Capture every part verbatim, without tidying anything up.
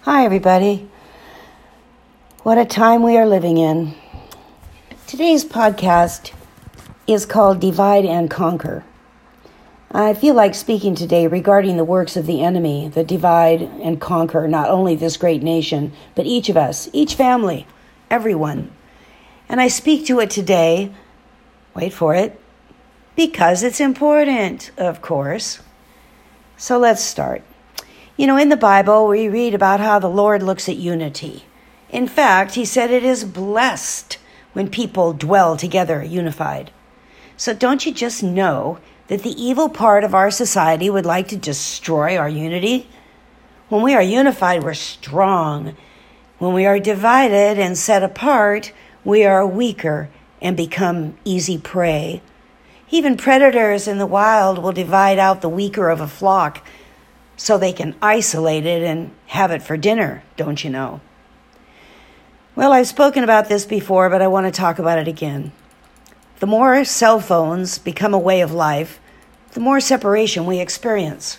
Hi, everybody. What a time we are living in. Today's podcast is called Divide and Conquer. I feel like speaking today regarding the works of the enemy that divide and conquer not only this great nation, but each of us, each family, everyone. And I speak to it today, wait for it, because it's important, of course. So let's start. You know, in the Bible, we read about how the Lord looks at unity. In fact, he said it is blessed when people dwell together unified. So don't you just know that the evil part of our society would like to destroy our unity? When we are unified, we're strong. When we are divided and set apart, we are weaker and become easy prey. Even predators in the wild will divide out the weaker of a flock so they can isolate it and have it for dinner, don't you know? Well, I've spoken about this before, but I want to talk about it again. The more cell phones become a way of life, the more separation we experience.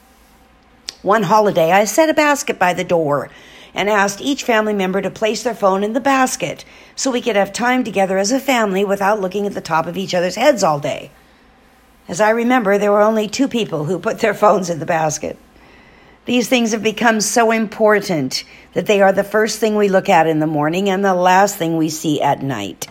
One holiday, I set a basket by the door and asked each family member to place their phone in the basket so we could have time together as a family without looking at the top of each other's heads all day. As I remember, there were only two people who put their phones in the basket. These things have become so important that they are the first thing we look at in the morning and the last thing we see at night.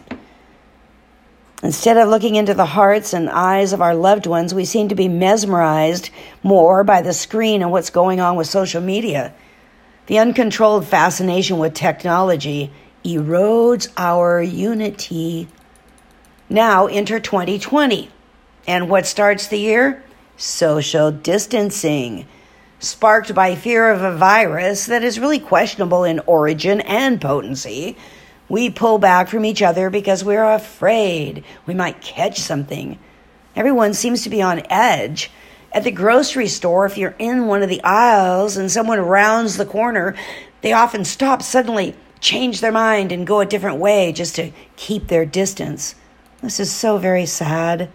Instead of looking into the hearts and eyes of our loved ones, we seem to be mesmerized more by the screen and what's going on with social media. The uncontrolled fascination with technology erodes our unity. Now enter twenty twenty. And what starts the year? Social distancing, sparked by fear of a virus that is really questionable in origin and potency. We pull back from each other because we're afraid we might catch something. Everyone seems to be on edge. At the grocery store, if you're in one of the aisles and someone rounds the corner, they often stop, suddenly change their mind and go a different way just to keep their distance. This is so very sad.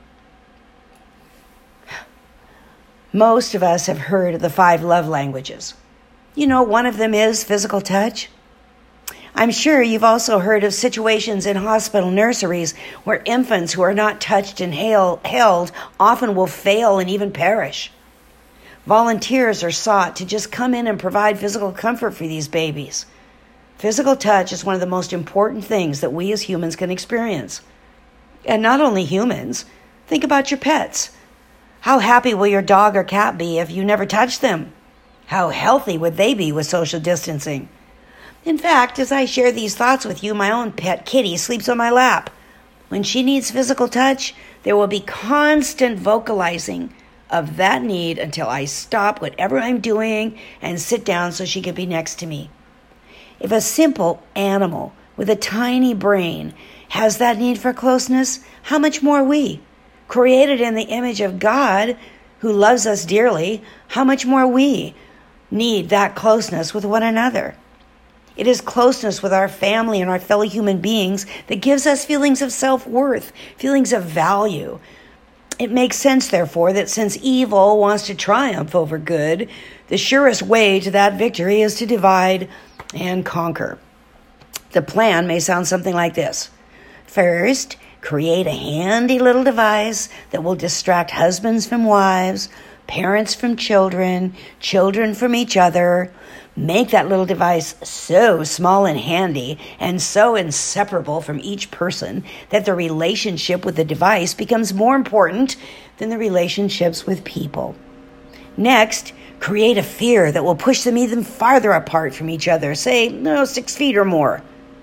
Most of us have heard of the five love languages. You know, one of them is physical touch. I'm sure you've also heard of situations in hospital nurseries where infants who are not touched and hail, held often will fail and even perish. Volunteers are sought to just come in and provide physical comfort for these babies. Physical touch is one of the most important things that we as humans can experience. And not only humans, think about your pets. How happy will your dog or cat be if you never touch them? How healthy would they be with social distancing? In fact, as I share these thoughts with you, my own pet kitty sleeps on my lap. When she needs physical touch, there will be constant vocalizing of that need until I stop whatever I'm doing and sit down so she can be next to me. If a simple animal with a tiny brain has that need for closeness, how much more we? Created in the image of God, who loves us dearly, how much more we need that closeness with one another. It is closeness with our family and our fellow human beings that gives us feelings of self-worth, feelings of value. It makes sense, therefore, that since evil wants to triumph over good, the surest way to that victory is to divide and conquer. The plan may sound something like this. First, create a handy little device that will distract husbands from wives, parents from children, children from each other. Make that little device so small and handy and so inseparable from each person that the relationship with the device becomes more important than the relationships with people. Next, create a fear that will push them even farther apart from each other, say, no, six feet or more.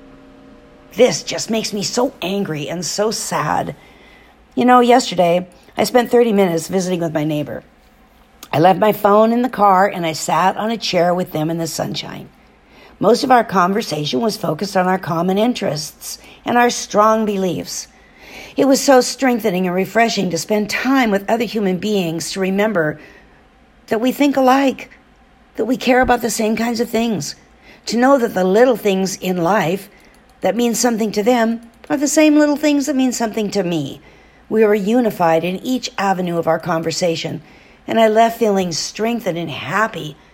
This just makes me so angry and so sad. You know, yesterday, I spent thirty minutes visiting with my neighbor. I left my phone in the car and I sat on a chair with them in the sunshine. Most of our conversation was focused on our common interests and our strong beliefs. It was so strengthening and refreshing to spend time with other human beings to remember that we think alike, that we care about the same kinds of things, to know that the little things in life that mean something to them are the same little things that mean something to me. We were unified in each avenue of our conversation, and I left feeling strengthened and happy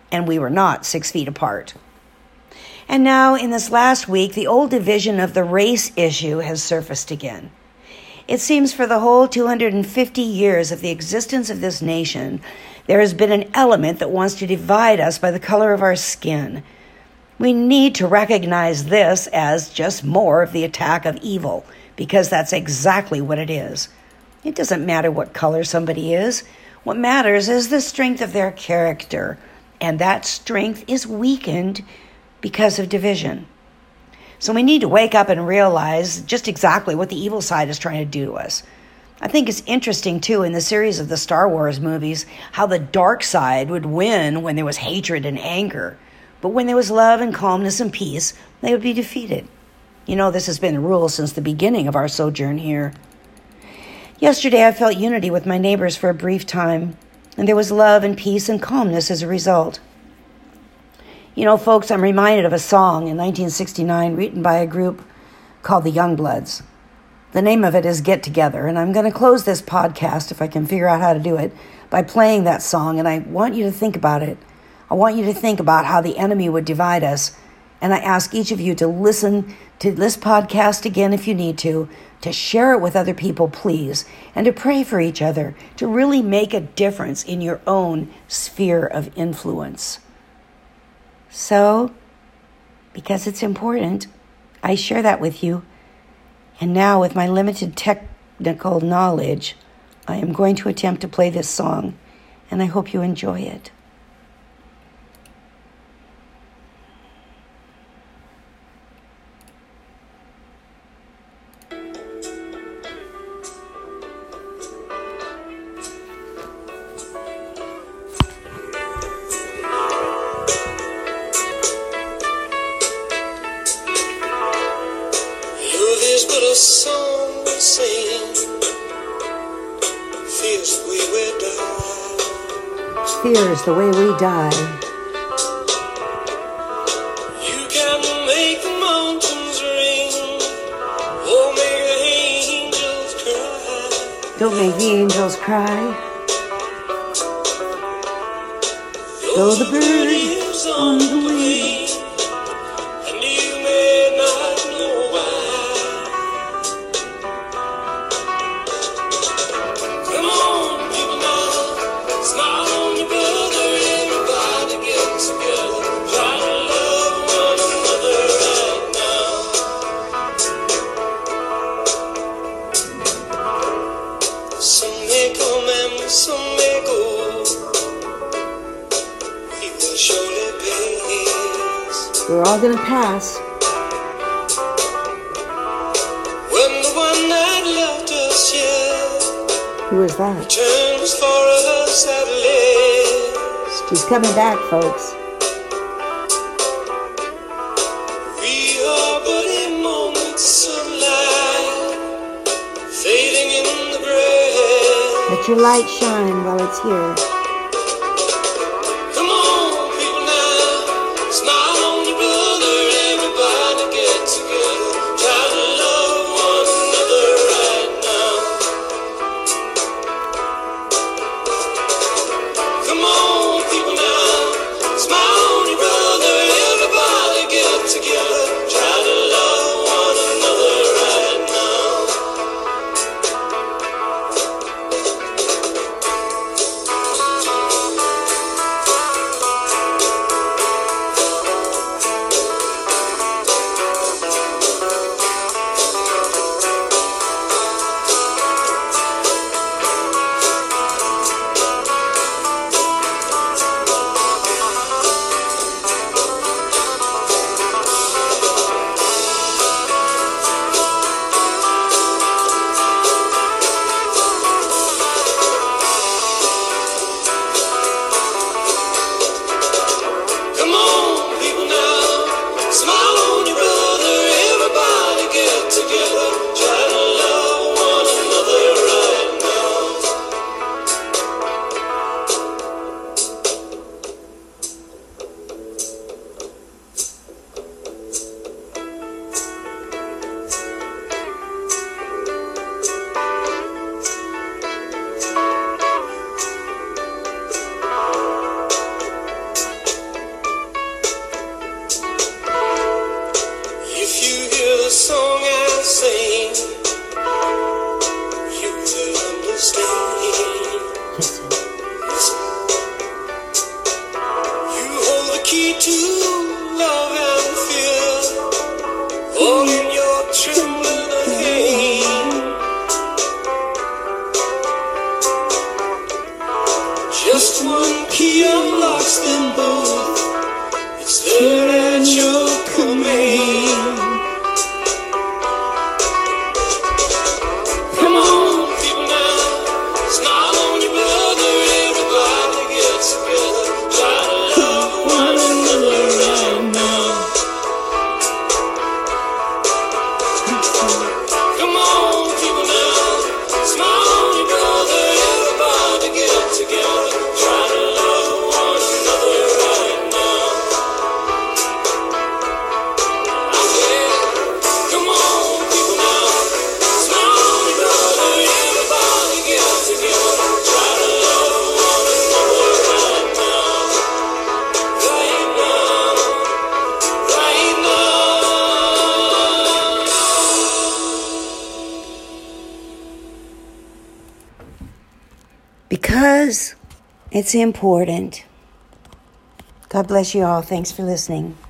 and we were not six feet apart. And now, in this last week, the old division of the race issue has surfaced again. It seems for the whole two hundred fifty years of the existence of this nation, there has been an element that wants to divide us by the color of our skin. We need to recognize this as just more of the attack of evil, because that's exactly what it is. It doesn't matter what color somebody is. What matters is the strength of their character, and that strength is weakened because of division. So we need to wake up and realize just exactly what the evil side is trying to do to us. I think it's interesting, too, in the series of the Star Wars movies, how the dark side would win when there was hatred and anger. But when there was love and calmness and peace, they would be defeated. You know, this has been the rule since the beginning of our sojourn here. Yesterday, I felt unity with my neighbors for a brief time, and there was love and peace and calmness as a result. You know, folks, I'm reminded of a song in nineteen sixty-nine written by a group called the Youngbloods. The name of it is Get Together, and I'm going to close this podcast, if I can figure out how to do it, by playing that song, and I want you to think about it. I want you to think about how the enemy would divide us, and I ask each of you to listen to this podcast again if you need to, to share it with other people, please, and to pray for each other, to really make a difference in your own sphere of influence. So, because it's important, I share that with you. And now, with my limited technical knowledge, I am going to attempt to play this song, and I hope you enjoy it. But a song we sing, fears the way we die. Fears the way we die. You can make the mountains ring, or make the angels cry. Don't make the angels cry. Though the bird is on the wing, and you may not know why. We're all going to pass. When the one that left us here, who is that? Returns for us at last. He's coming back, folks. We are but a moment's of light, fading in the grass. Let your light shine while it's here. Together, when you're coming. Come on, people now, smile on your brother, everybody get together, try to love one another right now. Come on, people now, smile on your brother, everybody get together, try to love one another right now. I said, come on, people now, smile on your brother, everybody get together, try to love one another right now. Right now, right now. Because it's important. God bless you all. Thanks for listening.